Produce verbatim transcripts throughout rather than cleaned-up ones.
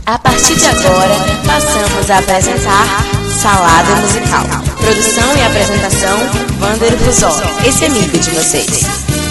A partir de agora, passamos a apresentar Salada Musical. Produção e apresentação, Wander Fusoli, esse amigo de vocês.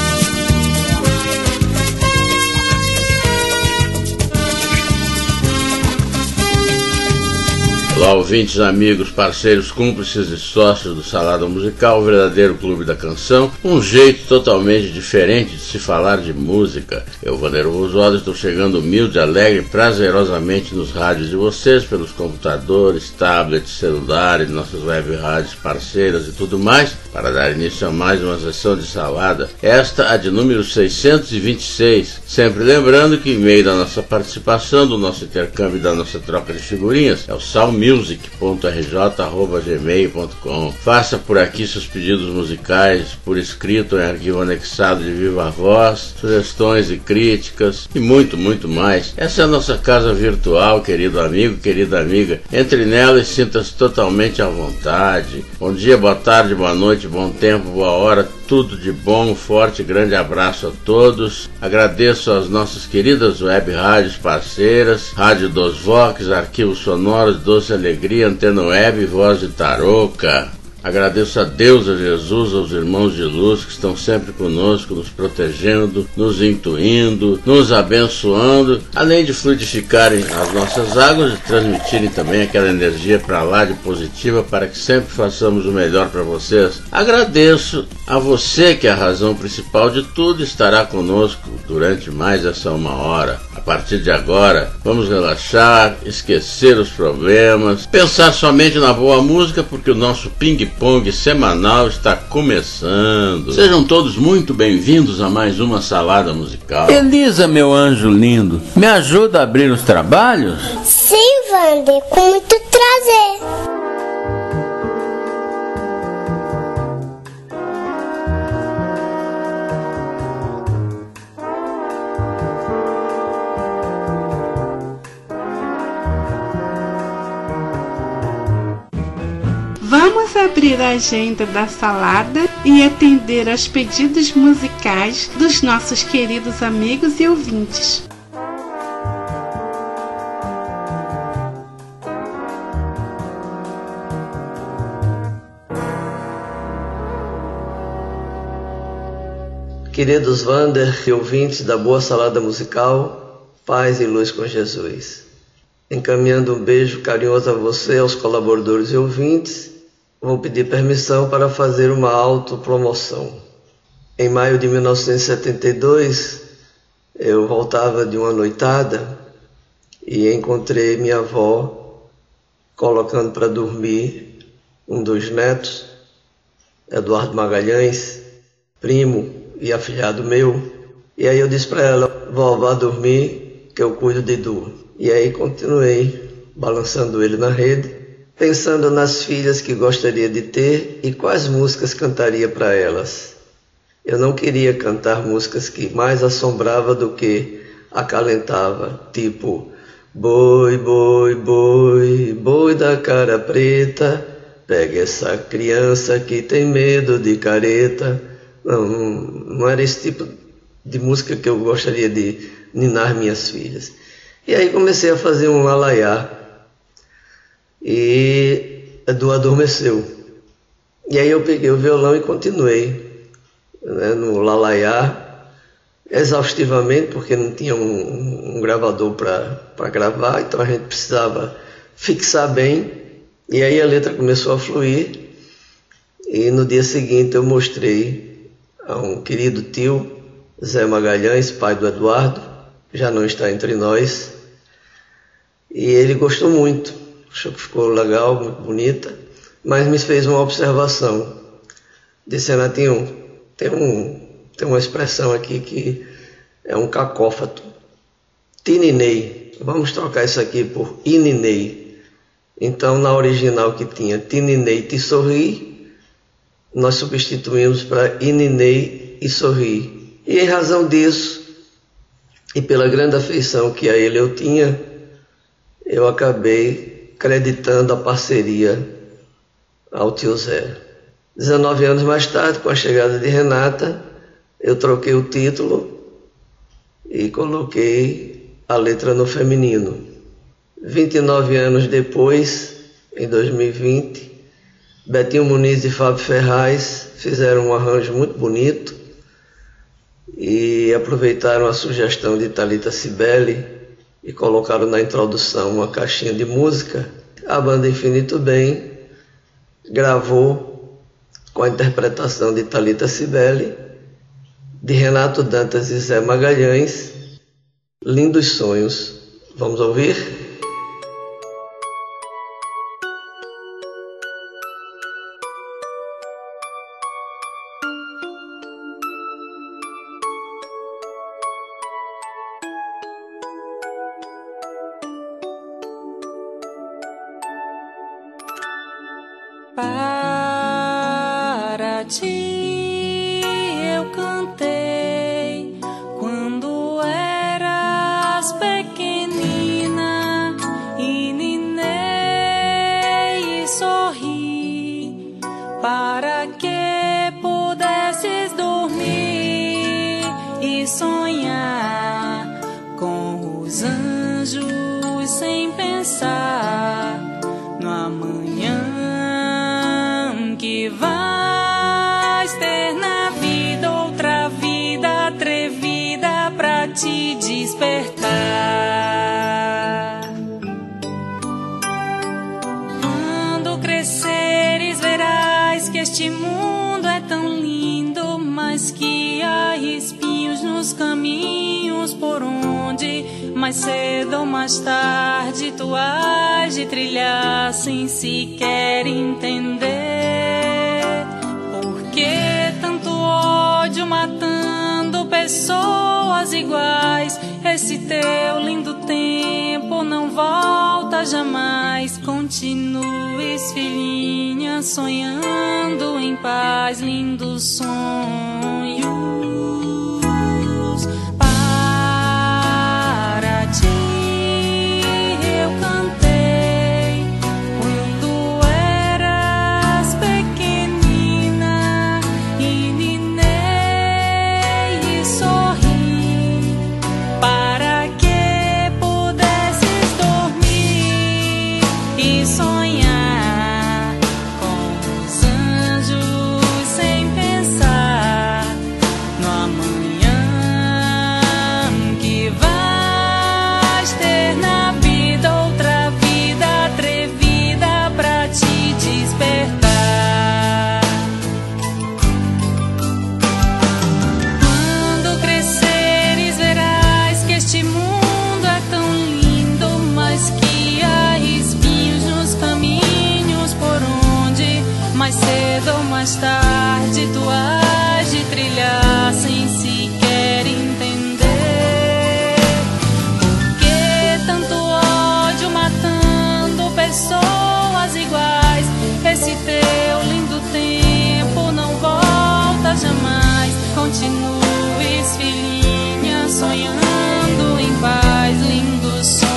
Olá, ouvintes, amigos, parceiros, cúmplices e sócios do Salada Musical, o verdadeiro clube da canção, um jeito totalmente diferente de se falar de música. Eu, Wander Fusoli, estou chegando humilde, alegre e prazerosamente nos rádios de vocês, pelos computadores, tablets, celulares, nossas web rádios parceiras e tudo mais, para dar início a mais uma sessão de Salada, esta a de número seiscentos e vinte e seis, sempre lembrando que em meio da nossa participação, do nosso intercâmbio e da nossa troca de figurinhas, é o salmusic ponto r j arroba gmail ponto com. Faça por aqui seus pedidos musicais por escrito em arquivo anexado de viva voz, sugestões e críticas e muito, muito mais. Essa é a nossa casa virtual, querido amigo, querida amiga. Entre nela e sinta-se totalmente à vontade. Bom dia, boa tarde, boa noite, bom tempo, boa hora, tudo de bom, um forte e grande abraço a todos. Agradeço às nossas queridas web rádios parceiras, Rádio dos Vox, Arquivos Sonoros, Doce Alegria, Antena Web, Voz de Tarouca. Agradeço a Deus, a Jesus, aos irmãos de luz que estão sempre conosco, nos protegendo, nos intuindo, nos abençoando, além de fluidificarem as nossas águas e transmitirem também aquela energia para lá de positiva para que sempre façamos o melhor para vocês. Agradeço a você que é a razão principal de tudo, estará conosco durante mais essa uma hora. A partir de agora, vamos relaxar, esquecer os problemas, pensar somente na boa música, porque o nosso ping-pong semanal está começando. Sejam todos muito bem-vindos a mais uma Salada Musical. Elisa, meu anjo lindo, me ajuda a abrir os trabalhos? Sim, Wander, com muito prazer. Vamos abrir a agenda da salada e atender aos pedidos musicais dos nossos queridos amigos e ouvintes. Queridos Wander e ouvintes da boa Salada Musical, paz e luz com Jesus. Encaminhando um beijo carinhoso a você, aos colaboradores e ouvintes, vou pedir permissão para fazer uma autopromoção. Em maio de mil novecentos e setenta e dois, eu voltava de uma noitada e encontrei minha avó colocando para dormir um dos netos, Eduardo Magalhães, primo e afilhado meu. E aí eu disse para ela: vó, vá dormir que eu cuido de Du. E aí continuei balançando ele na rede, pensando nas filhas que gostaria de ter e quais músicas cantaria para elas. Eu não queria cantar músicas que mais assombrava do que acalentava, tipo boi, boi, boi, boi da cara preta, pega essa criança que tem medo de careta. Não, não, não era esse tipo de música que eu gostaria de ninar minhas filhas. E aí comecei a fazer um alaiá. E Edu adormeceu. E aí eu peguei o violão e continuei, né, no lalaiá, exaustivamente, porque não tinha um, um gravador para gravar, então a gente precisava fixar bem. E aí a letra começou a fluir. E no dia seguinte eu mostrei a um querido tio, Zé Magalhães, pai do Eduardo, já não está entre nós, e ele gostou muito. Achou que ficou legal, muito bonita, mas me fez uma observação. Disse: Renatinho, tem, um, tem uma expressão aqui que é um cacófato. Tininei. Vamos trocar isso aqui por ininei. Então, na original que tinha Tininei, te sorri, nós substituímos para ininei e sorri. E em razão disso, e pela grande afeição que a ele eu tinha, eu acabei acreditando a parceria ao tio Zé. dezenove anos mais tarde, com a chegada de Renata, eu troquei o título e coloquei a letra no feminino. vinte e nove anos depois, em dois mil e vinte, Betinho Muniz e Fábio Ferraz fizeram um arranjo muito bonito e aproveitaram a sugestão de Thalita Sibeli e colocaram na introdução uma caixinha de música. A banda Infinito Bem gravou com a interpretação de Thalita Sibeli, de Renato Dantas e Zé Magalhães, Lindos Sonhos. Vamos ouvir? Para ti eu cantei quando eras pequenina e ninei e sorri para que pudesses dormir e sonhar com os anjos sem pensar no amanhã que vais ter na vida, outra vida atrevida pra te despertar. Quando cresceres verás que este mundo é tão lindo, mas que há espinhos nos caminhos por onde mais cedo ou mais tarde tu has de trilhar sem sequer entender. Por que tanto ódio matando pessoas iguais? Esse teu lindo tempo não volta jamais. Continues, filhinha, sonhando em paz, lindos sonhos. Para ti eu cantei quando eras pequenina e ninei e sorri para que pudesses dormir e sonhar com os anjos sem pensar no amanhã que vais ter na vida, outra vida atrevida pra te despertar. Quando cresceres verás que este mundo é tão lindo, mas que há espinhos nos caminhos por onde mais cedo ou mais tarde tu has de trilhar sem sequer entender. Por que tanto ódio matando pessoas iguais? Esse teu lindo tempo não volta jamais. Continues, filhinha, sonhando em paz, lindos sonhos.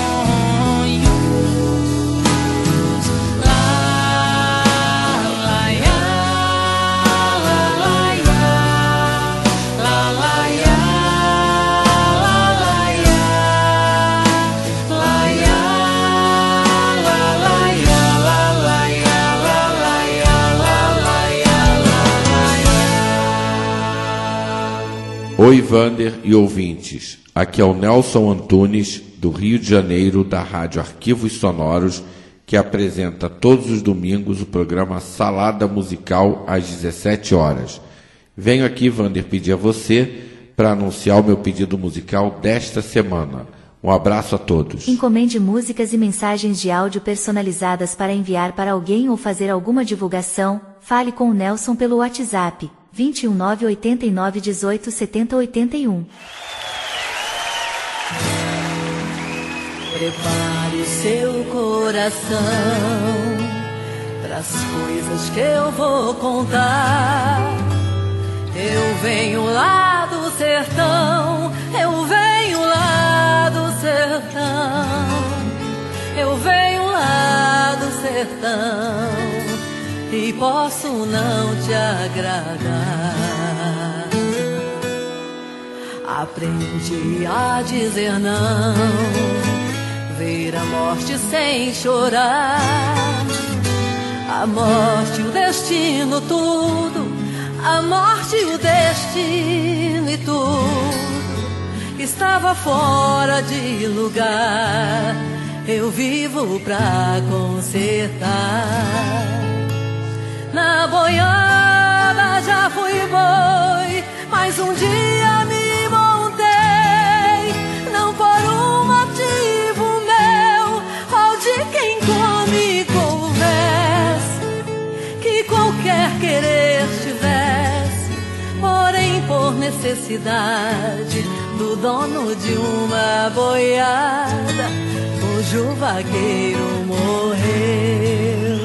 Oi, Vander e ouvintes. Aqui é o Nelson Antunes, do Rio de Janeiro, da Rádio Arquivos Sonoros, que apresenta todos os domingos o programa Salada Musical às dezessete horas. Venho aqui, Vander, pedir a você para anunciar o meu pedido musical desta semana. Um abraço a todos. Encomende músicas e mensagens de áudio personalizadas para enviar para alguém ou fazer alguma divulgação. Fale com o Nelson pelo WhatsApp vinte e um, nove oitenta e nove, dezoito, setenta, oitenta e um. Prepare o seu coração pras coisas que eu vou contar. Eu venho lá do sertão, eu venho lá do sertão, eu venho lá do sertão e posso não te agradar. Aprendi a dizer não, ver a morte sem chorar. A morte, o destino, tudo. A morte, o destino e tudo estava fora de lugar. Eu vivo pra consertar. Na boiada já fui boi, mas um dia me montei, não por um motivo meu ou de quem come conversa, que qualquer querer tivesse, porém por necessidade do dono de uma boiada, cujo vaqueiro morreu.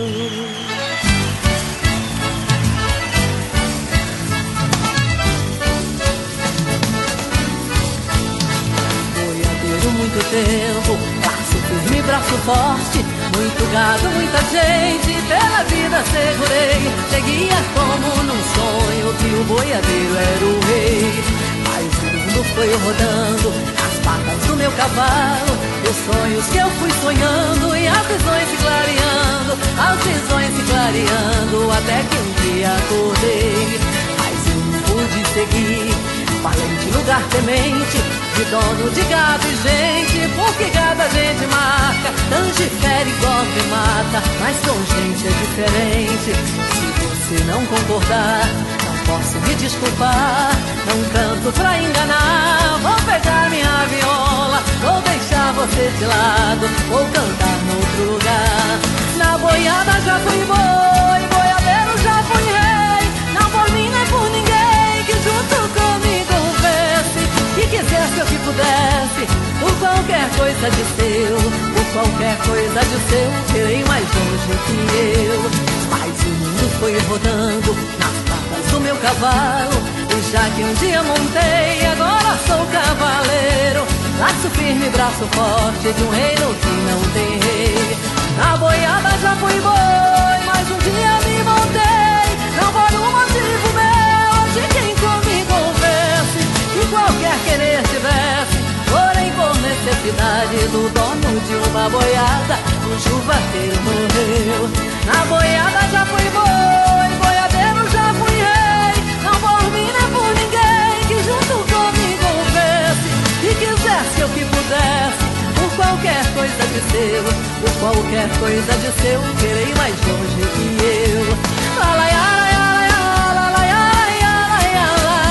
Muito tempo, braço firme, braço forte, muito gado, muita gente, pela vida segurei. Seguia como num sonho que o boiadeiro era o rei. Mas o mundo foi rodando as patas do meu cavalo, os sonhos que eu fui sonhando e as visões se clareando, as visões se clareando, até que um dia acordei. Mas eu não pude seguir, valente lugar temente, de dono de gado e gente, porque gado a gente marca, tangifere, gosta e mata, mas com gente é diferente. Se você não concordar, não posso me desculpar, não canto pra enganar, vou pegar minha viola, vou deixar você de lado, vou cantar no outro lugar. Na boiada já fui boi, boiadeiro já fui rei, não por mim nem por ninguém que junto comigo houvesse, que quisesse ou que pudesse, por qualquer coisa de seu, por qualquer coisa de seu, querei mais longe que eu. Mas o mundo foi rodando nas patas do meu cavalo, e já que um dia montei, agora sou cavaleiro. Laço firme, braço forte de um reino que não tem rei. Na boiada já fui boi, mas um dia me montei, não por um motivo meu, de quem comigo houvesse, que qualquer querer tivesse, porém por necessidade do dono de uma boiada, cujo vaqueiro morreu. Na boiada já fui boi, boiadeiro já fui rei, não por mim nem por ninguém que junto comigo houvesse, que quisesse ou que pudesse, por qualquer coisa de seu, por qualquer coisa de seu, querei mais longe que eu. La la ya, la ya, la ya, la la ya, la ya, la ya,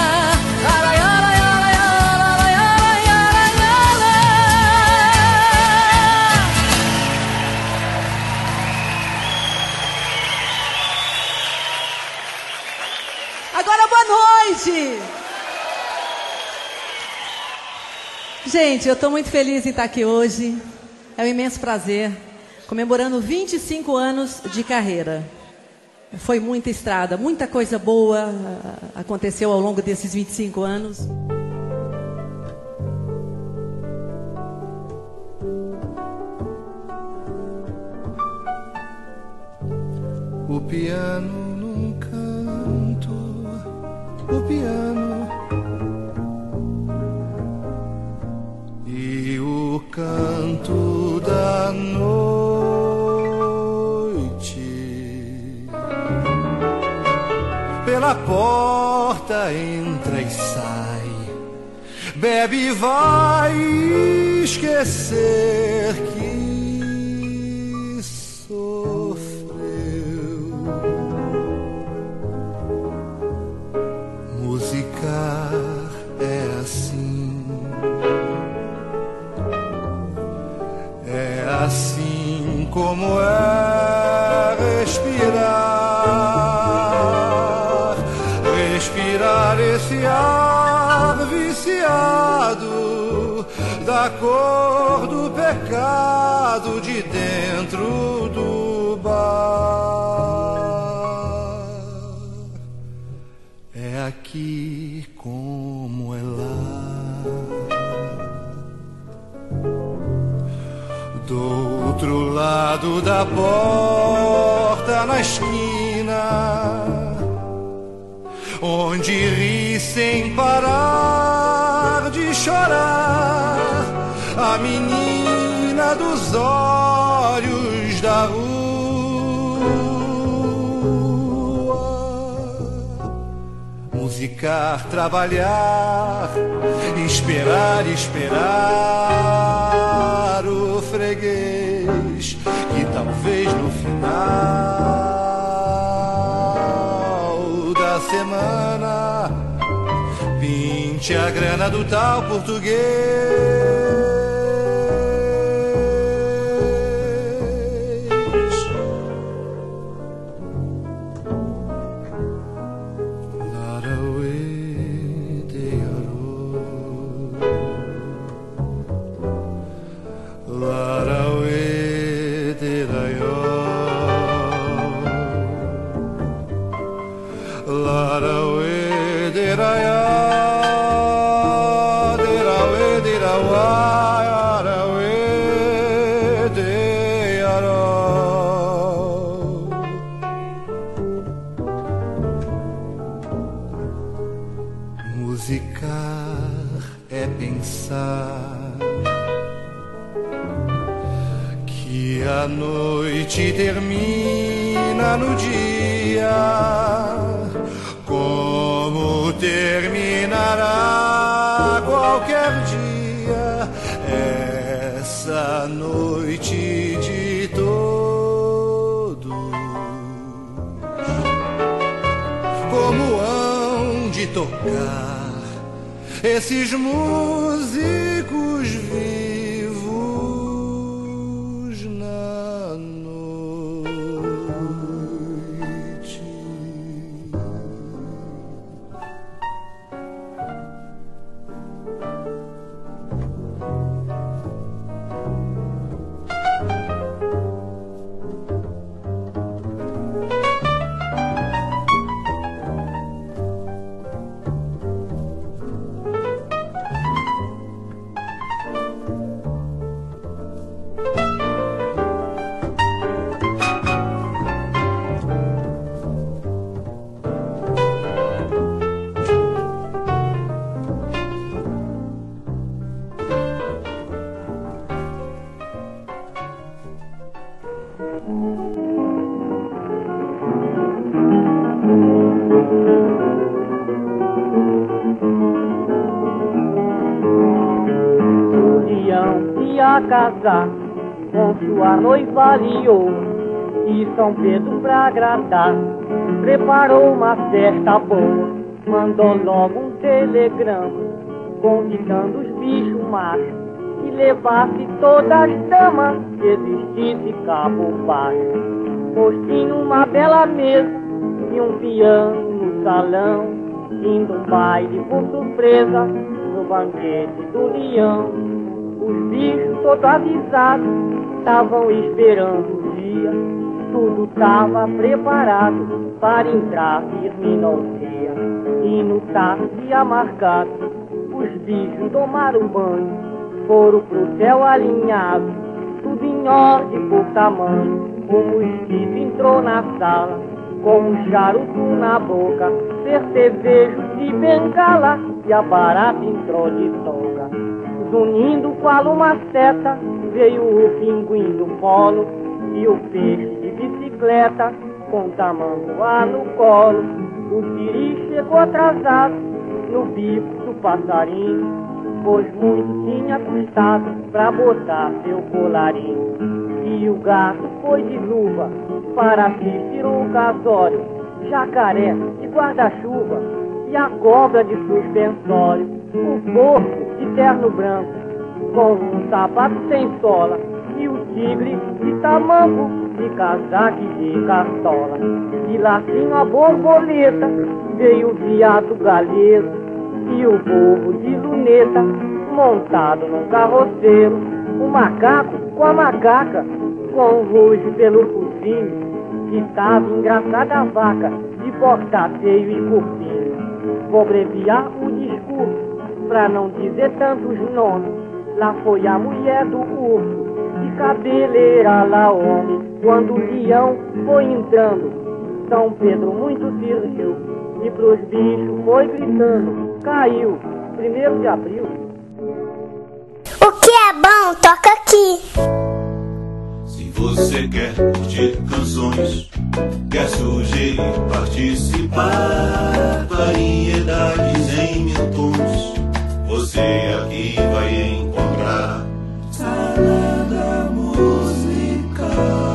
la la ya, la ya, la ya, la la ya, la ya, la ya, la. Agora boa noite! Gente, eu estou muito feliz em estar aqui hoje. É um imenso prazer, comemorando vinte e cinco anos de carreira. Foi muita estrada, muita coisa boa aconteceu ao longo desses vinte e cinco anos. O piano num canto, o piano e o canto da noite. Pela porta entra e sai, bebe e vai esquecer que sofreu. Musicar é assim, é assim como é respirar, respirar esse ar viciado da cor do pecado de dentro do bar. É aqui como é lá, do outro lado da porta na esquina, onde ri sem parar de chorar a menina dos casórios da rua. Musicar, trabalhar, esperar, esperar o freguês que talvez no final da semana pinte a grana do tal português. Musicar é pensar que a noite termina no dia, como terminará qualquer dia essa noite de todos. Como hão de tocar esses músicos vivos na noite? Casar com sua noiva liou e São Pedro pra agradar preparou uma festa boa, mandou logo um telegrama convidando os bichos machos que levasse todas as damas que existisse cabo baixo. Pois tinha uma bela mesa e um piano no salão, indo um baile por surpresa no banquete do leão. Os bichos todos avisados estavam esperando o dia, tudo estava preparado para entrar firme no dia. E no dia marcado, os bichos tomaram banho, foram pro céu alinhado, tudo em ordem por tamanho. O mosquito entrou na sala, com um charuto na boca, percevejo de bengala, e a barata entrou de toga. Zunindo qual uma seta, veio o pinguim no polo e o peixe de bicicleta com tamanduá no colo. O siri chegou atrasado no bico do passarinho, pois muito tinha custado pra botar seu colarinho. E o gato foi de luva para assistir o casório, jacaré de guarda-chuva e a cobra de suspensório. O porco de terno branco, com um sapato sem sola, e o tigre de tamanco, de casaco de cartola. De lacinho a borboleta, veio o viado galego, e o povo de luneta, montado num carroceiro. O macaco com a macaca, com o ruge pelo focinho, que tava engraçada a vaca, de portar feio e curtinho. Vou abreviar o discurso, pra não dizer tantos nomes. Lá foi a mulher do urso, de cabeleira lá homem. Quando o leão foi entrando, São Pedro muito se riu, e pros bichos foi gritando, caiu, primeiro de abril. O que é bom, toca aqui. Você quer curtir canções, quer surgir e participar, variedades em mil tons, você aqui vai encontrar Salada Musical.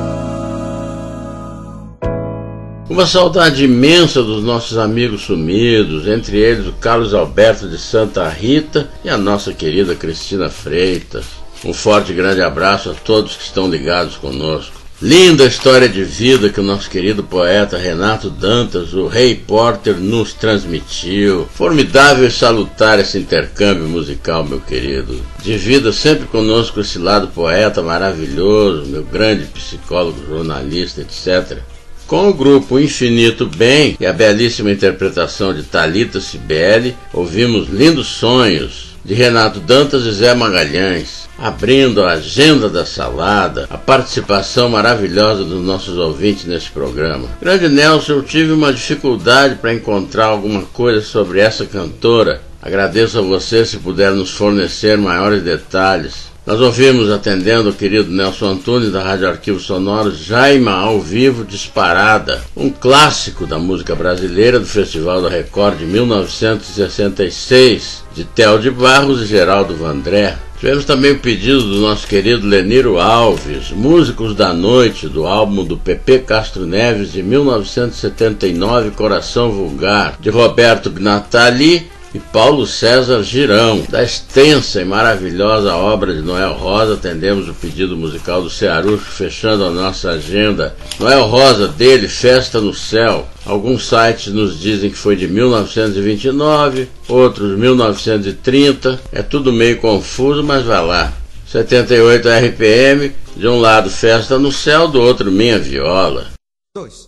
Uma saudade imensa dos nossos amigos sumidos, entre eles o Carlos Alberto de Santa Rita e a nossa querida Cristina Freitas. Um forte e grande abraço a todos que estão ligados conosco. Linda história de vida que o nosso querido poeta Renato Dantas, o Rei Porter, nos transmitiu. Formidável e salutar esse intercâmbio musical, meu querido. Divida sempre conosco esse lado poeta maravilhoso, meu grande psicólogo, jornalista, etcétera. Com o grupo Infinito Bem e a belíssima interpretação de Thalita Cibele, ouvimos Lindos Sonhos, de Renato Dantas e Zé Magalhães, abrindo a agenda da salada, a participação maravilhosa dos nossos ouvintes nesse programa. Grande Nelson, eu tive uma dificuldade para encontrar alguma coisa sobre essa cantora. Agradeço a você se puder nos fornecer maiores detalhes. Nós ouvimos, atendendo o querido Nelson Antunes da Rádio Arquivo Sonoro, Jaima ao vivo Disparada, um clássico da música brasileira do Festival da Record de mil novecentos e sessenta e seis, de Theo de Barros e Geraldo Vandré. Tivemos também o pedido do nosso querido Leniro Alves, Músicos da Noite, do álbum do P P Castro Neves de mil novecentos e setenta e nove, Coração Vulgar, de Roberto Gnatali e Paulo César Girão. Da extensa e maravilhosa obra de Noel Rosa, atendemos o pedido musical do Cearucho, fechando a nossa agenda. Noel Rosa, dele, Festa no Céu. Alguns sites nos dizem que foi de mil novecentos e vinte e nove, outros mil novecentos e trinta. É tudo meio confuso, mas vai lá. setenta e oito R P M, de um lado Festa no Céu, do outro Minha Viola. Dois.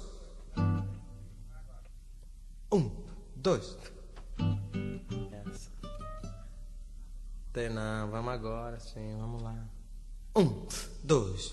Um, dois. Não, vamos agora sim, vamos lá. Um, dois.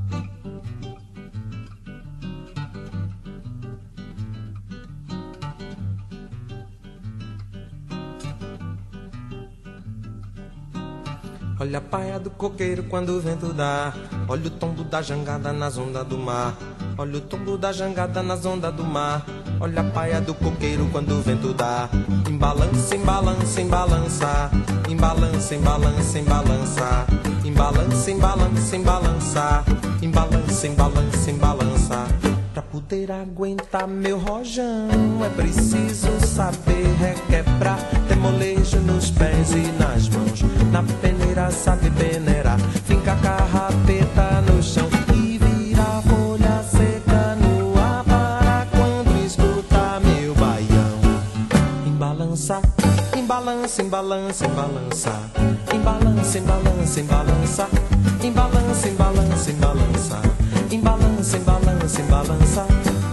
Olha a paia do coqueiro quando o vento dá. Olha o tombo da jangada nas ondas do mar. Olha o tombo da jangada nas ondas do mar. Olha a paia do coqueiro quando o vento dá. Embalança, embalança, embalança. Embalança, embalança, embalança. Embalança, embalança, embalança. Embalança, embalança, embalança. Pra poder aguentar meu rojão é preciso saber requebrar. Ter molejo nos pés e nas mãos. Na peneira sabe peneirar. Finca a carrapeta no chão e vira folha seca no ar para quando escutar meu baião. Embalança, embalança, embalança, embalança. Embalança, embalança, embalança. Embalança, embalança, embalança. Embalança, embalança, embalança.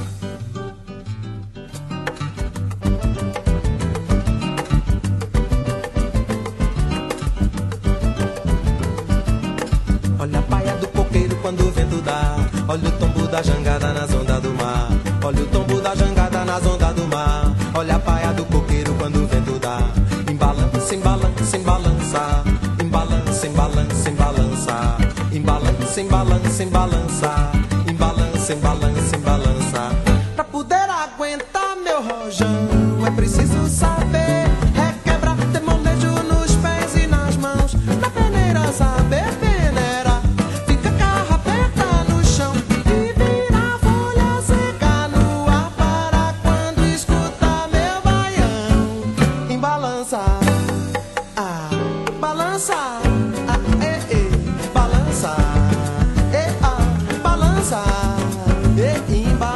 Olha a paia do coqueiro quando o vento dá. Olha o tombo da jangada nas ondas do mar. Olha o tombo da jangada nas ondas do mar. Olha a paia do coqueiro quando o vento dá. Embalança, embalança, embalança. Embalança, embalança, embalança. Embalança, embalança, embalança. Embalança, embalança, embalança. Pra poder aguentar meu rojão é preciso saber requebrar. Ter molejo nos pés e nas mãos. Na peneira saber peneirar. Fica carrapeta no chão e vira folha seca no ar para quando escutar meu baião. Embalança, ah, balança, ah, eh, eh, balança, eh, ah, balança, eh, embalança.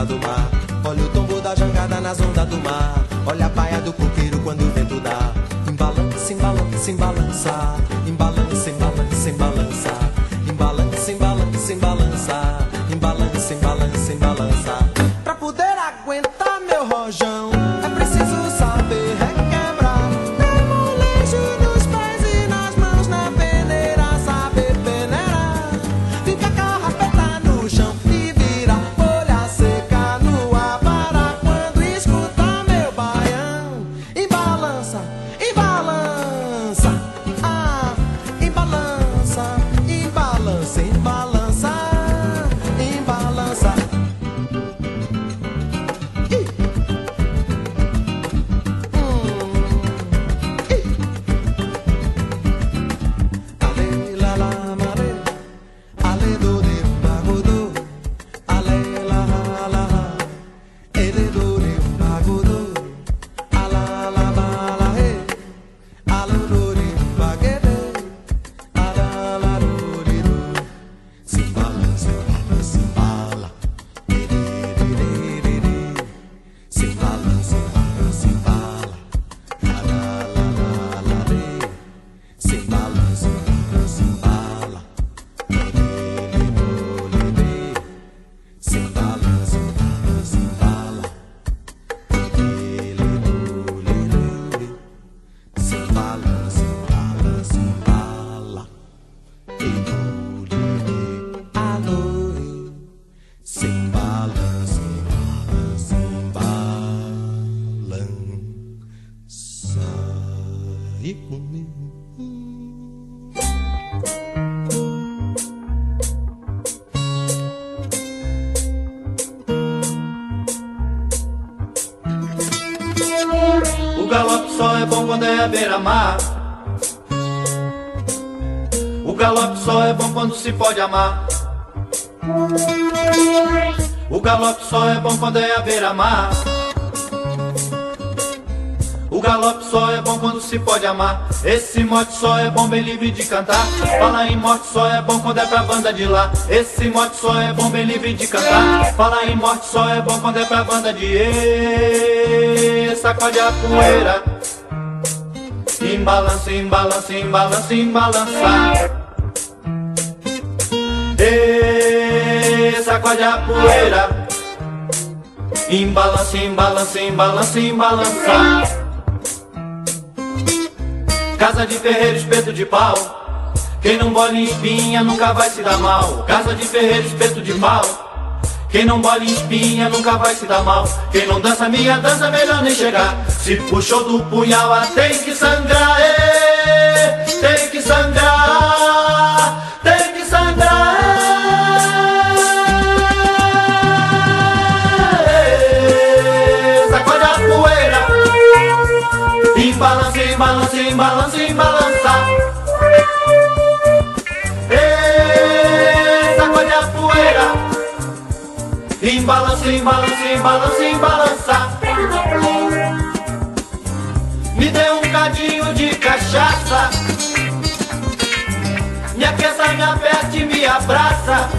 do mar. Olha o tombo da jangada nas ondas do mar. Olha a paia do coqueiro quando o vento dá. Embalança, embalança, embalança. Embalança, embalança, embalança. Embalança, embalança, embalança. Embalança, embalança, embalança. Pra poder aguentar meu rojão, é preciso saber requebrar. Ter molejo nos pés e nas mãos, na peneira, saber peneirar. Fica carrapeta no chão e vira folha seca no ar. Para quando escutar meu baião. Embalança, embalança. Ah, embalança, embalança, embalança. Embalança. O galope só é bom quando é à beira-mar. O galope só é bom quando se pode amar. O galope só é bom quando é à beira-mar. O galope só é bom quando se pode amar. Esse mote só é bom bem livre de cantar. Fala em morte só é bom quando é pra banda de lá. Esse mote só é bom bem livre de cantar. Fala em morte só é bom quando é pra banda de e. Sacode a poeira. Embalança, embalança, embalança, embalança. E sacode a poeira. Embalança, embalança, embalança, embalança. Casa de ferreiro, espeto de pau. Quem não bola em espinha nunca vai se dar mal. Casa de ferreiro, espeto de pau. Quem não bola em espinha nunca vai se dar mal. Quem não dança minha dança, melhor nem chegar. Se puxou do punhal, ah, tem que sangrar. Ê, tem que sangrar. Tem que sangrar. Ê, sacode a poeira. Embalança, embalança, embalança, embalança. Ei, sacode a poeira. Embalança, embalança, embalança, embalança. Me dê um cadinho de cachaça. Me aqueça, me aperte e me abraça.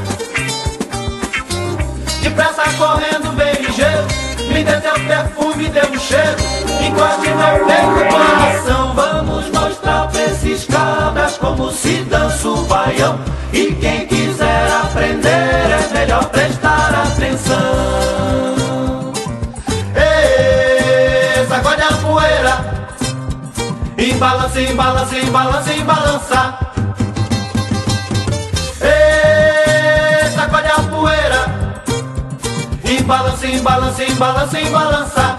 Depressa correndo bem ligeiro. Me dê teu perfume, dê um cheiro. Encoste meu peito, coração. Vamos mostrar pra esses cabras como se dança o baião. E quem quiser aprender é melhor prestar atenção. Ei, sacode a poeira. Embalança, embalança, embalança, embalança. Ei, sacode a poeira. Embalança, embalança, embalança, embalança.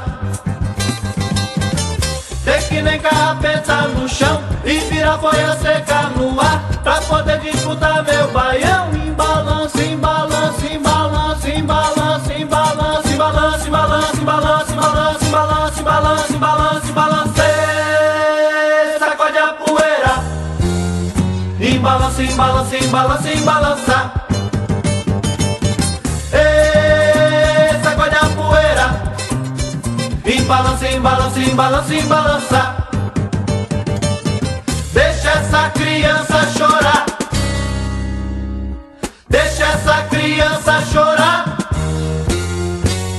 Tem que nem carrapeta no chão e vira folha seca no ar. Pra poder disputar meu baião. Embalança, embalança, embalança, embalança, embalança, embalança, embalança, embalança, embalança, embalança, embalança, embalança, embalança. Sacode a poeira. Embalança, embalança, embalança, embalança. Embalança, embalança, embalança, embalança. Deixa essa criança chorar. Deixa essa criança chorar.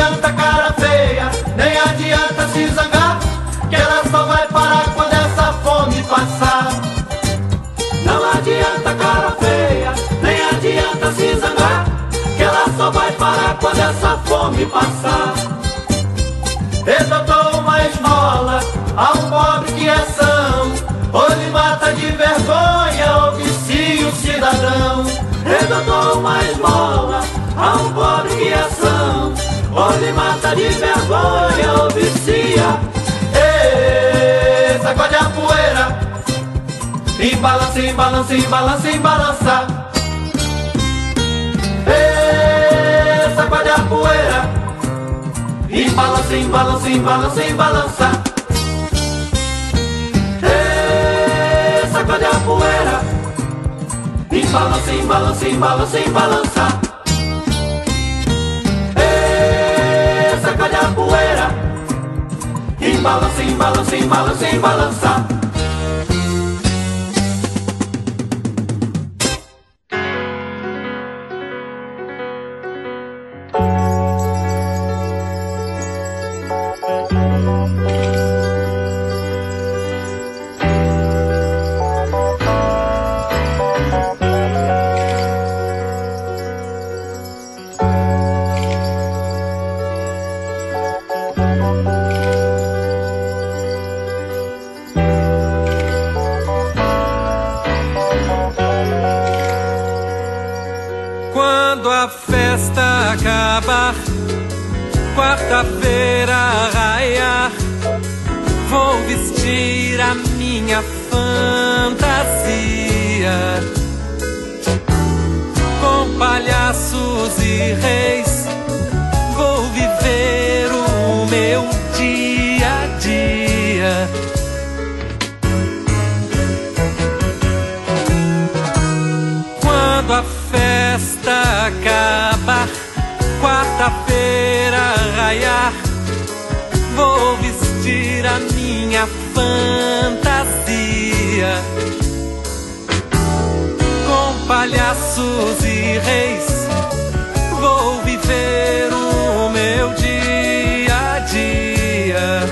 adianta cara feia, nem adianta se zangar, que ela só vai parar quando essa fome passar. Não adianta cara feia, nem adianta se zangar, que ela só vai parar quando essa fome passar. Eu dou uma esmola a um pobre que é são, ou lhe mata de vergonha ou vicia o cidadão. Eu dou uma esmola a um pobre que é são, ou lhe mata de vergonha ou vicia. Ei, sacode a poeira, e balança, e balança, e balança, e balança. Ei, sacode a poeira, e balança, e balança, e balança, e balança. Ei, sacode a poeira, e balança, e balança, e balança, e balança. Ei, sacode a poeira, e balança, e balança, e balança, e balança. Quarta-feira raiar, vou vestir a minha fantasia, com palhaços e reis, vou viver o meu dia a dia. Quando a festa acabar, quarta-feira raiar, vou vestir a minha fantasia, com palhaços e reis, vou viver o meu dia a dia.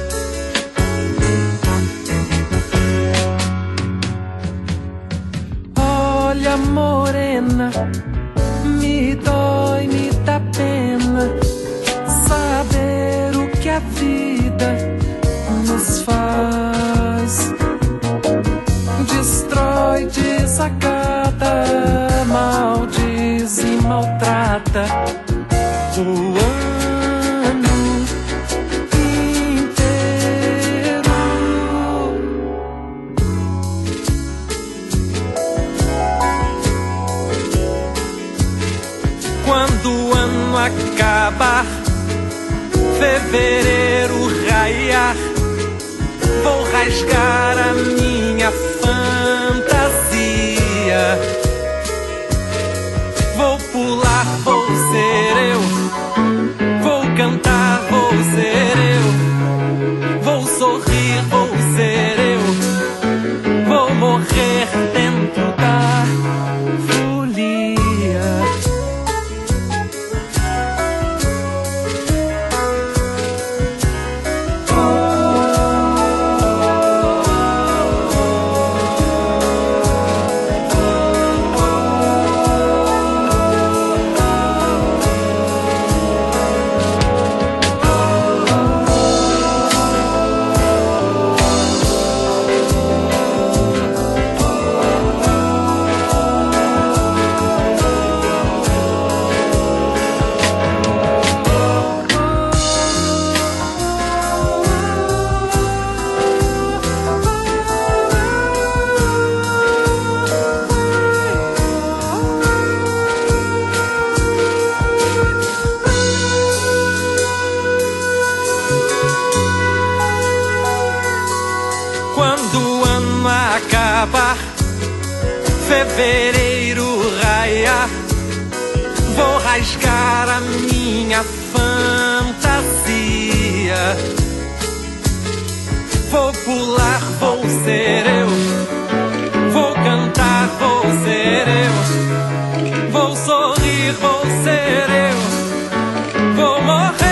Olha, morena, me dói, me dá pena saber o que a vida nos faz. Destrói, desacata, maldiz e maltrata o ano inteiro. Quando o ano acabar, fevereiro raiar, vou rasgar a minha fantasia, vou pular, vou ser eu, vou cantar, vou ser eu, vou sorrir, vou ser eu, vou morrer dentro da folia. Fevereiro raiar, vou rasgar a minha fantasia, vou pular, vou ser eu, vou cantar, vou ser eu, vou sorrir, vou ser eu, vou morrer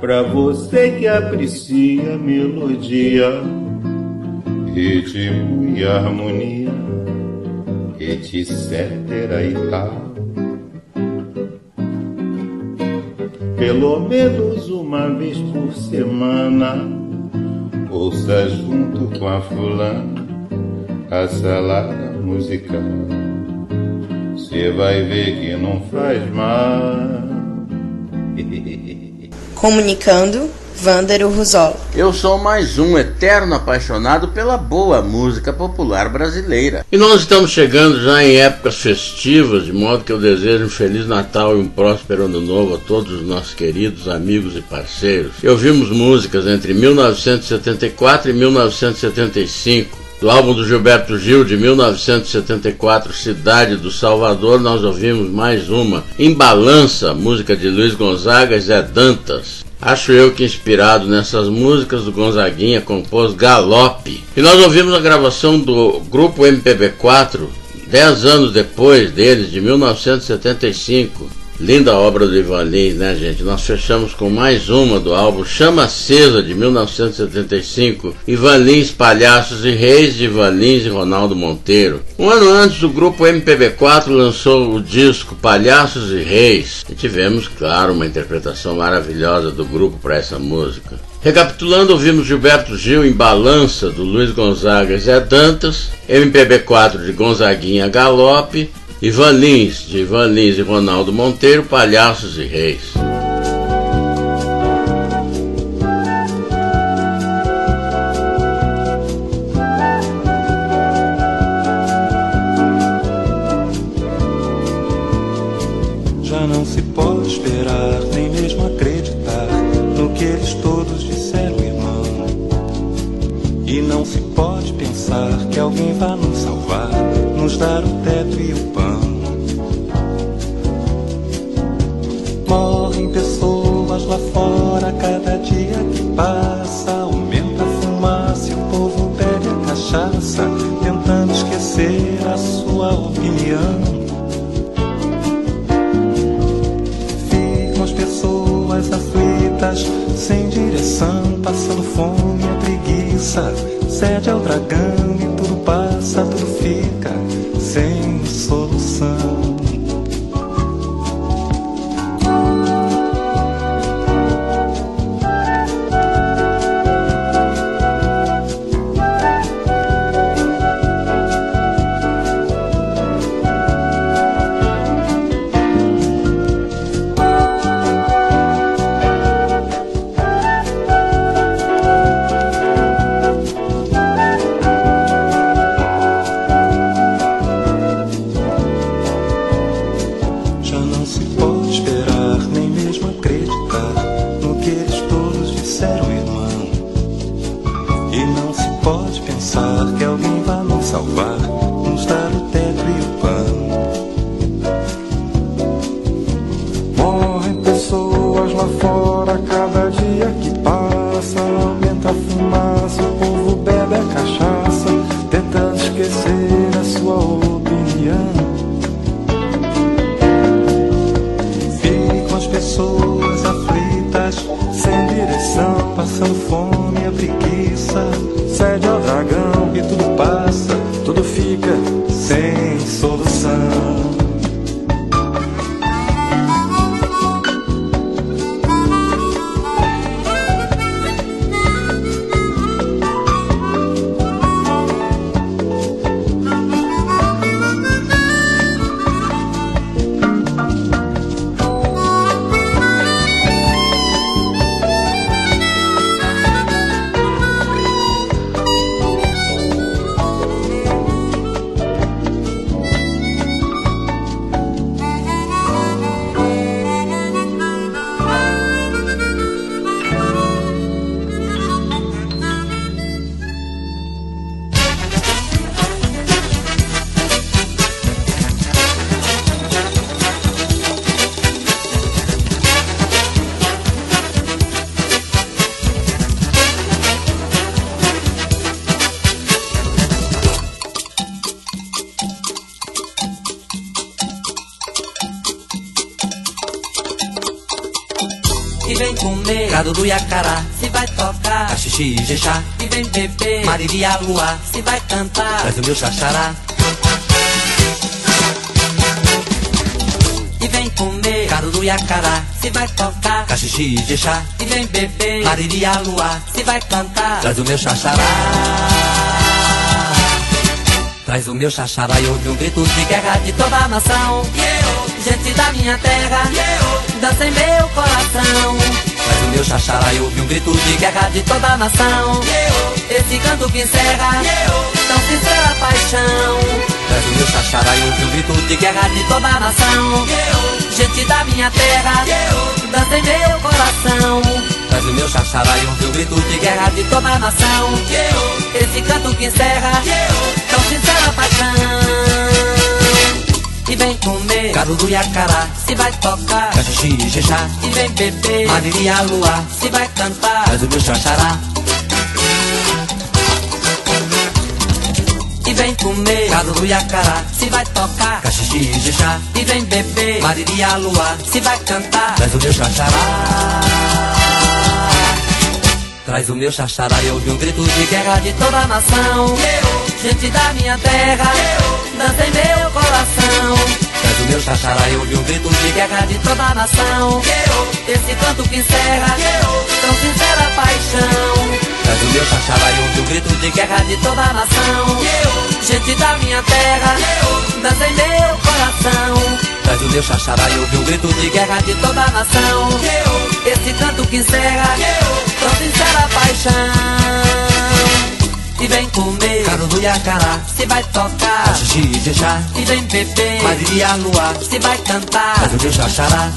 pra você que aprecia a melodia, ritmo e harmonia, etcétera e tal. Pelo menos uma vez por semana, ouça junto com a fulana a salada musical. Cê vai ver que não faz mal. Comunicando, Vândero Ruzolo. Eu sou mais um eterno apaixonado pela boa música popular brasileira. E nós estamos chegando já em épocas festivas, de modo que eu desejo um Feliz Natal e um próspero Ano Novo a todos os nossos queridos amigos e parceiros. E ouvimos músicas entre mil novecentos e setenta e quatro e mil novecentos e setenta e cinco. Do álbum do Gilberto Gil de mil novecentos e setenta e quatro, Cidade do Salvador, nós ouvimos mais uma, Em Balança, música de Luiz Gonzaga e Zé Dantas. Acho eu que inspirado nessas músicas, o Gonzaguinha compôs Galope. E nós ouvimos a gravação do grupo M P B quatro, dez anos depois deles, de mil novecentos e setenta e cinco. Linda obra do Ivan Lins, né, gente? Nós fechamos com mais uma do álbum Chama Acesa, de mil novecentos e setenta e cinco. Ivan Lins, Palhaços e Reis, de Ivan Lins e Ronaldo Monteiro. Um ano antes, o grupo M P B quatro lançou o disco Palhaços e Reis. E tivemos, claro, uma interpretação maravilhosa do grupo para essa música. Recapitulando, ouvimos Gilberto Gil em Balança, do Luiz Gonzaga e Zé Dantas. M P B quatro de Gonzaguinha, Galope. Ivan Lins, de Ivan Lins e Ronaldo Monteiro, Palhaços e Reis. Já não se pode esperar, nem mesmo acreditar no que eles todos disseram, irmão. E não se pode pensar que alguém vá nos salvar, nos dar o teto e o pão. Morrem pessoas lá fora, cada dia que passa aumenta a fumaça e o povo bebe a cachaça, tentando esquecer a sua opinião. Ficam as pessoas aflitas, sem direção, passando fome e preguiça, sede ao dragão e tudo passa, tudo fica sem solução. e vem comer gado do Iacará, se vai tocar Caxixi e Jexá, e vem beber Mariria Luar, se vai cantar traz o meu xaxará. E vem comer gado do Iacará, se vai tocar Caxixi e Jexá, e vem beber Mariria Luar, se vai cantar traz o meu xaxará. Traz o meu xaxará e ouve um grito de guerra de toda a nação. Gente da minha terra, dança em meu coração. Traz o meu xaxará e ouve um grito de guerra de toda a nação. Esse canto que encerra tão sincera paixão. Traz o meu xaxará e ouve um grito de guerra de toda a nação. Gente da minha terra, dança em meu coração. Traz o meu xaxará e ouve um grito de guerra de toda a nação. Esse canto que encerra tão sincera paixão. E vem comer gado do Iacará, se vai tocar Caxixi e Jexá, e vem beber Mariria Luar, se vai cantar traz o meu xaxará. E vem comer gado do Iacará, se vai tocar Caxixi e Jexá, e vem beber Mariria Luar, se vai cantar traz o meu xaxará. Traz o meu xaxará e ouve um grito de guerra de toda a nação. Gente da minha terra, dança em meu coração. Traz o meu xaxará e ouve um grito de guerra de toda a nação. Esse canto que encerra tão sincera paixão. Traz o meu xaxará e ouve um grito de guerra de toda a nação. Gente da minha terra, dança em meu coração. Traz o meu xaxará e ouve um grito de guerra de toda a nação. Esse canto que encerra tão sincera paixão. E vem comer gado do Iacará, se vai tocar Caxixi e Jexá, e vem beber Mariria Luar, se vai cantar traz o meu xaxará.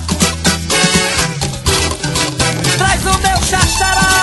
Traz o meu xaxará.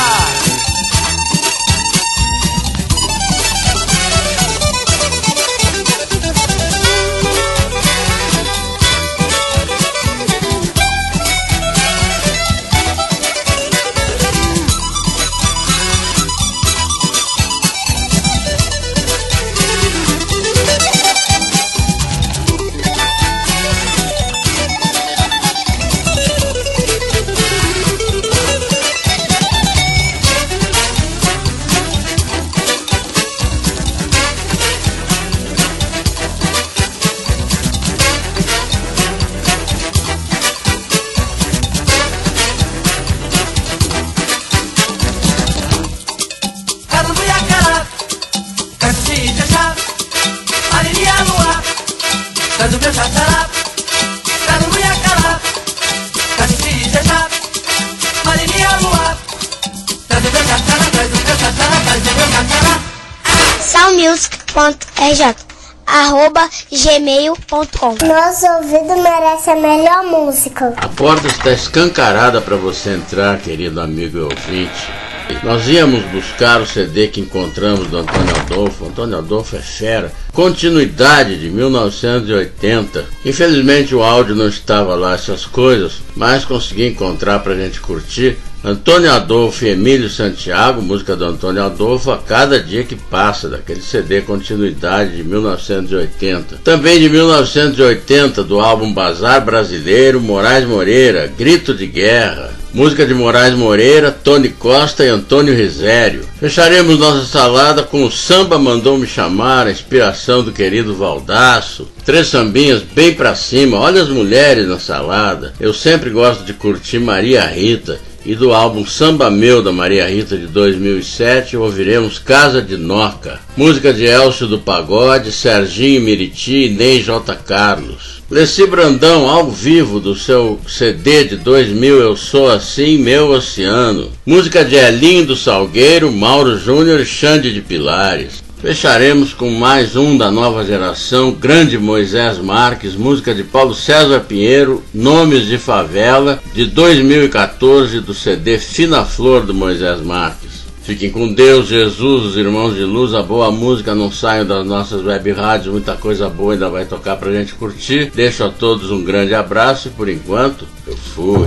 soundmusic.rj arroba gmail ponto com. Nosso ouvido merece a melhor música. A porta está escancarada para você entrar, querido amigo e ouvinte. Nós íamos buscar o C D que encontramos do Antônio Adolfo. Antônio Adolfo é fera. Continuidade de mil novecentos e oitenta. Infelizmente o áudio não estava lá, essas coisas, mas consegui encontrar pra gente curtir. Antônio Adolfo e Emílio Santiago, música do Antônio Adolfo, a cada dia que passa, daquele C D Continuidade de mil novecentos e oitenta. Também de mil novecentos e oitenta, do álbum Bazar Brasileiro, Moraes Moreira, Grito de Guerra. Música de Moraes Moreira, Tony Costa e Antônio Risério. Fecharemos nossa salada com o Samba Mandou Me Chamar, a inspiração do querido Valdaço. Três sambinhas bem pra cima, olha as mulheres na salada. Eu sempre gosto de curtir Maria Rita. E do álbum Samba Meu, da Maria Rita, de dois mil e sete, ouviremos Casa de Noca. Música de Elcio do Pagode, Serginho Miriti e Ney J. Carlos. Leci Brandão, ao vivo, do seu C D de dois mil, Eu Sou Assim, Meu Oceano. Música de Elinho do Salgueiro, Mauro Júnior e Xande de Pilares. Fecharemos com mais um da nova geração, Grande Moisés Marques, música de Paulo César Pinheiro, Nomes de Favela, de dois mil e quatorze, do C D Fina Flor do Moisés Marques. Fiquem com Deus, Jesus, os irmãos de luz, a boa música, não saiam das nossas web rádios, muita coisa boa ainda vai tocar pra gente curtir. Deixo a todos um grande abraço e por enquanto, eu fui.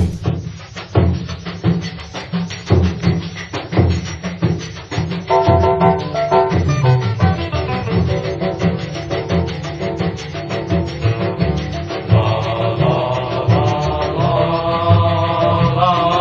La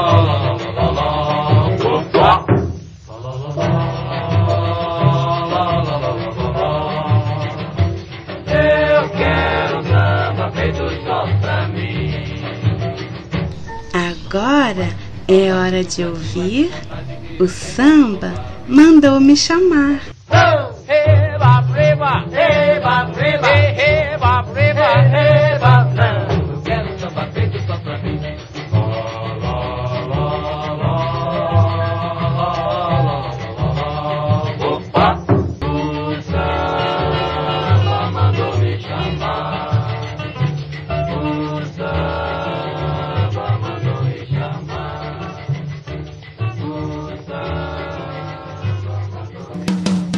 É hora de ouvir o samba mandou me chamar. Quero samba feito só pra mim. Opa! O samba mandou me chamar. O samba mandou me chamar. O samba mandou me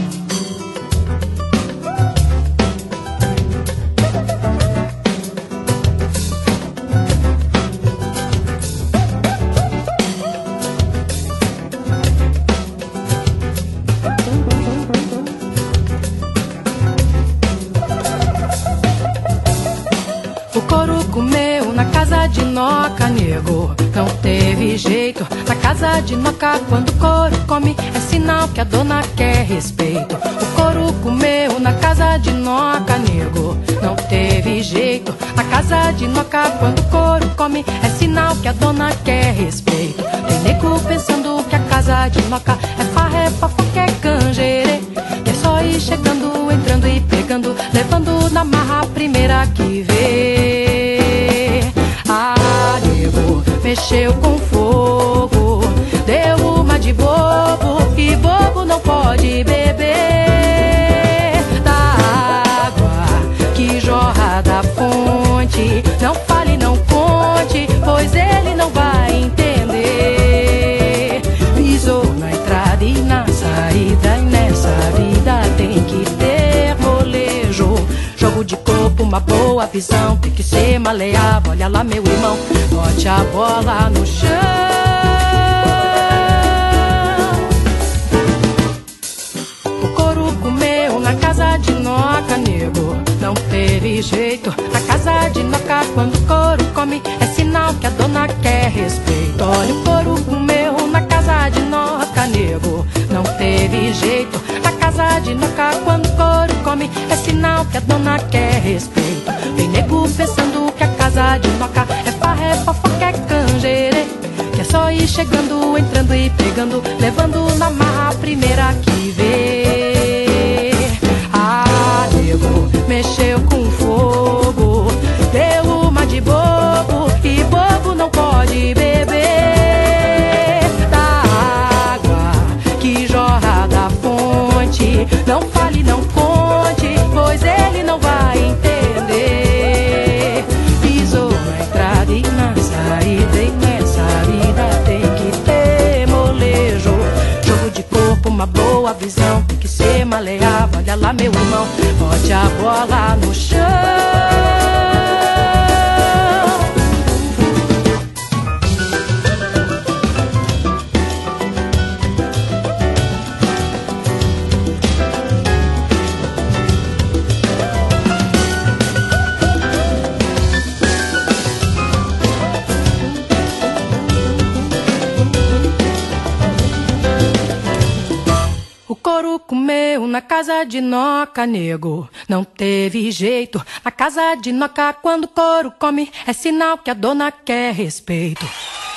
O couro comeu na casa de Noca, nego, não teve jeito. Na casa de Noca, quando o couro come, é sinal que a dona quer respeito. O couro comeu na casa de Noca, nego, não teve jeito. Na casa de Noca, quando o couro come, é sinal que a dona quer respeito. Tem nego pensando que a casa de Noca é farra, é fofoca, é canjerê. E é só ir chegando, entrando e pegando, levando na marra a primeira que vê. Ah, nego, mexeu com fogo, deu uma de bobo, e bobo não pode beber da água que jorra da fonte. Não fale, não conte, pois ele não vai entender. Pisou na entrada e na saída, e nessa vida tem que ter molejo. Jogo de corpo, uma boa visão, tem que ser maleável. Olha lá, meu irmão, bote a bola no chão. O couro comeu na casa de Noca, nego, não teve jeito. Na casa de Noca, quando o couro come, é sinal que a dona quer respeito. Olha, o couro comeu na casa de Noca, nego, não teve jeito. Na casa de Noca, quando o couro come, é sinal que a dona quer respeito. Tem nego pensando que a casa de Noca é farra, é fofoca, é canjerê. Que é só ir chegando, entrando e pegando, levando na marra a primeira que vê. Ah, nego, mexeu com fogo, deu uma de bobo, e bobo não pode beber da água que jorra da fonte. Não fale, não conte, pois ele não vai entender. Pisou na entrada e na saída, e nessa vida tem que ter molejo. Jogo de corpo, uma boa visão, tem que ser maleável. Olha lá, meu irmão, bote a bola no chão. O couro comeu na casa de Noca, nego, não teve jeito. Na casa de Noca, quando o couro come, é sinal que a dona quer respeito.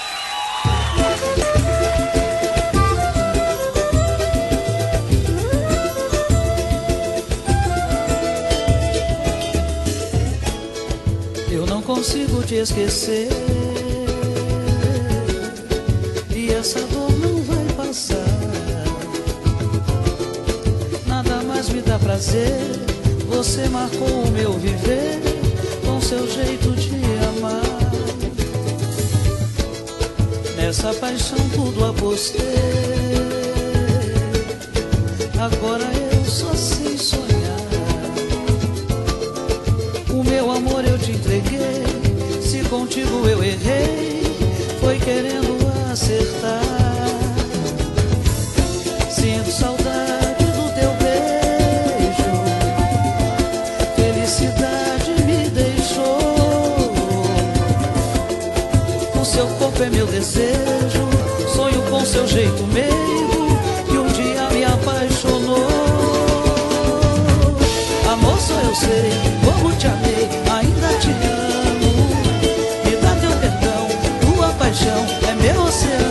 Eu não consigo te esquecer, e essa dor não vai passar. Nada mais me dá prazer, você marcou o meu viver com seu jeito de amar. Nessa paixão tudo apostei, agora eu só sei sonhar. O meu amor eu te entreguei, se contigo eu errei, foi querendo acertar. Sinto saudade do teu beijo, felicidade me deixou. O seu corpo é meu desejo, sonho com seu jeito meigo, que um dia me apaixonou. Amor, só eu sei como te amei, ainda te amo. Me dá teu perdão, tua paixão é meu oceano.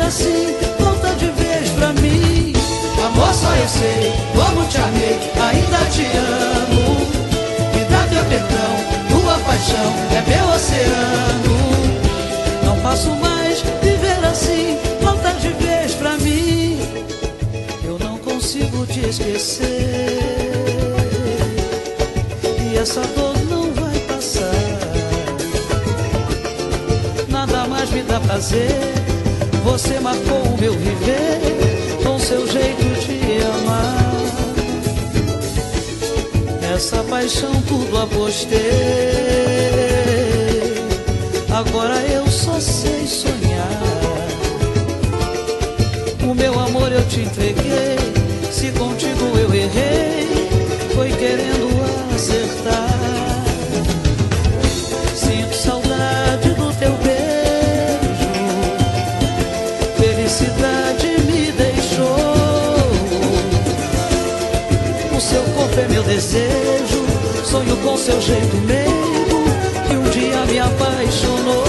assim, volta de vez pra mim. Amor, só eu sei como te amei, ainda te amo. Me dá teu perdão, tua paixão é meu oceano. Não posso mais viver assim, volta de vez pra mim. Eu não consigo te esquecer, e essa dor não vai passar. Nada mais me dá prazer, você marcou o meu viver com seu jeito de amar. Nessa paixão tudo apostei, agora eu só sei sonhar. O meu amor eu te entreguei, se contigo eu errei, foi querendo acertar. Sinto saudade do teu beijo, felicidade me deixou. O seu corpo é meu desejo, sonho com seu jeito meigo, que um dia me apaixonou.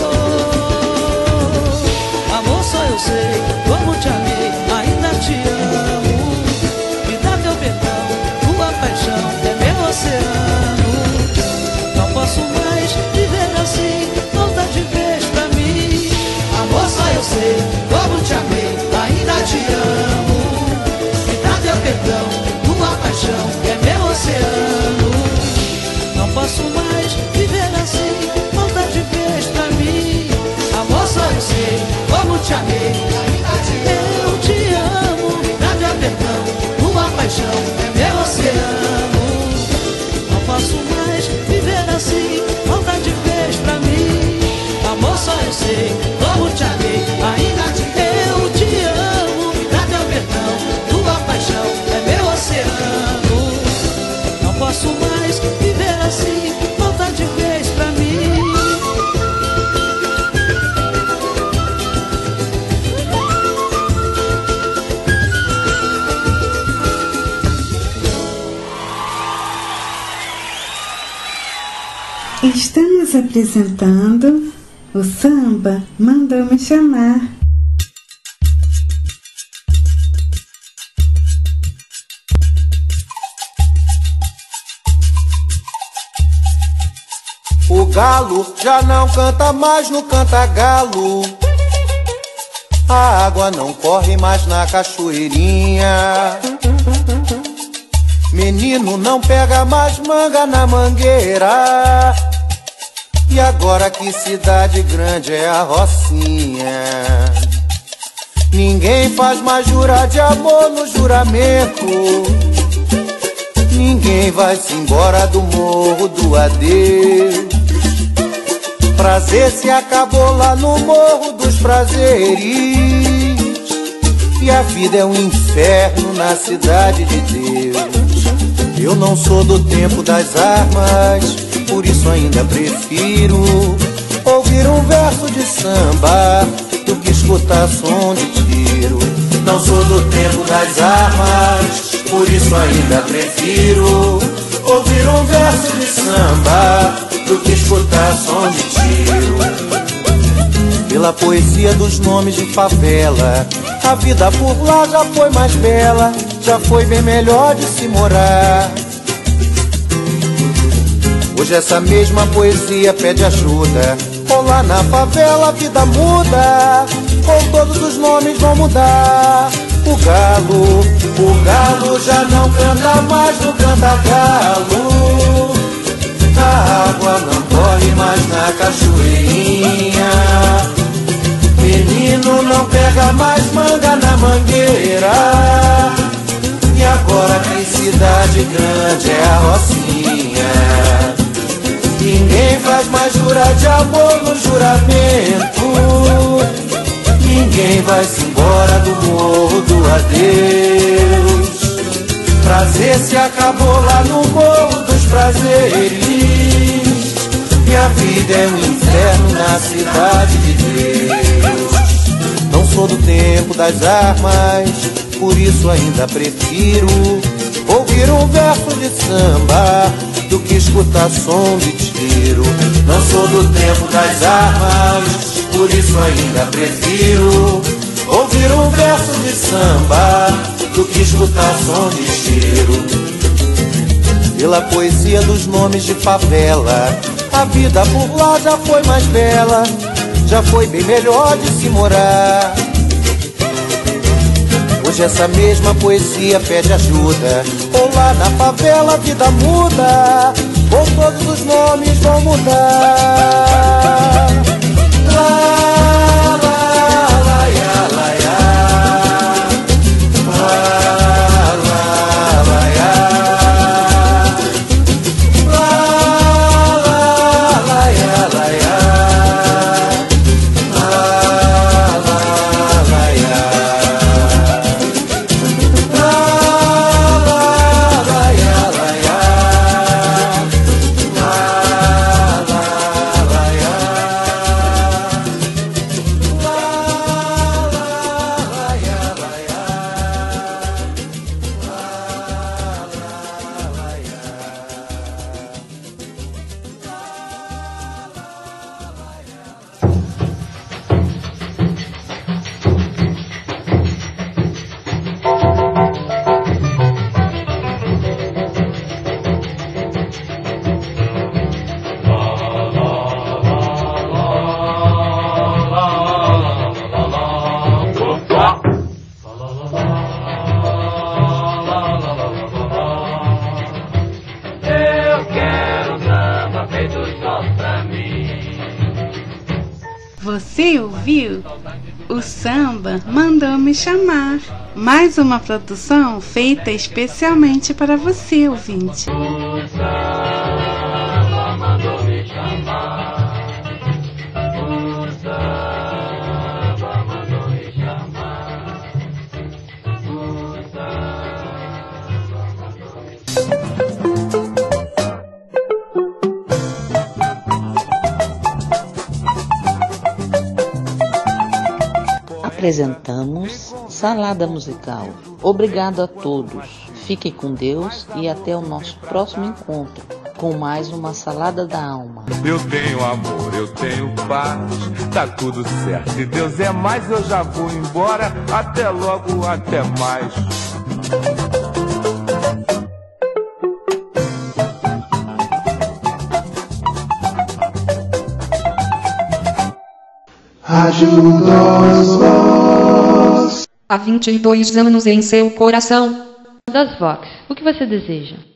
Amor, só eu sei como te amei, ainda te amo. Me dá teu perdão, tua paixão é meu oceano. Não posso mais viver assim, volta de vez pra mim. Amor, só eu sei como te amei, ainda te amo. Me dá teu perdão, tua paixão é meu oceano. Não posso mais viver assim, volta de vez pra mim. Amor, só eu sei como te amei, eu te amo. Me dá teu perdão, tua paixão é meu oceano. Não posso mais viver assim, volta de vez pra mim. Amor, só eu sei como te amei, ainda te eu te amo. Me dá teu perdão, tua paixão é meu oceano. Não posso mais viver assim, volta de vez pra mim. Estamos apresentando o samba Mandou Me Chamar. O galo já não canta mais no canta-galo. A água não corre mais na cachoeirinha. Menino não pega mais manga na mangueira. E agora que cidade grande é a Rocinha. Ninguém faz mais jurar de amor no juramento. Ninguém vai-se embora do morro do adeus. Prazer se acabou lá no morro dos prazeres. E a vida é um inferno na cidade de Deus. Eu não sou do tempo das armas, por isso ainda prefiro ouvir um verso de samba do que escutar som de tiro. Não sou do tempo das armas, por isso ainda prefiro ouvir um verso de samba do que escutar som de tiro. Pela poesia dos nomes de favela, a vida por lá já foi mais bela, já foi bem melhor de se morar. Hoje essa mesma poesia pede ajuda, ou lá na favela a vida muda, ou todos os nomes vão mudar. O galo, o galo já não canta mais no canta-galo. A água não corre mais na cachoeirinha. Menino não pega mais manga na mangueira. E agora que cidade grande é a Rocinha. Ninguém faz mais jurar de amor no juramento. Ninguém vai-se embora do morro do adeus. Prazer se acabou lá no morro dos prazeres. E a vida é um inferno na cidade de Deus. Não sou do tempo das armas, por isso ainda prefiro ouvir um verso de samba do que escutar som de tiro. Não sou do tempo das armas, por isso ainda prefiro ouvir um verso de samba do que escutar som de cheiro. Pela poesia dos nomes de favela, a vida por lá já foi mais bela, já foi bem melhor de se morar. Hoje essa mesma poesia pede ajuda, ou lá na favela a vida muda, ou todos os nomes vão mudar. Lá, lá, lá, ia, lá, ia. Lá, lá, lá, ia. Lá, lá, lá, ia, lá, ia. Lá, lá, lá, ia. Você ouviu? O samba mandou me chamar. Mais uma produção feita especialmente para você, ouvinte. O samba mandou me chamar. O samba mandou me chamar. O samba mandou me chamar. Apresentamos Salada Musical. Obrigado a todos. Fiquem com Deus e até o nosso próximo encontro com mais uma Salada da Alma. Eu tenho amor, eu tenho paz, tá tudo certo. Se Deus é mais, eu já vou embora. Até logo, até mais. Há vinte e dois anos em seu coração. Das Vox, o que você deseja?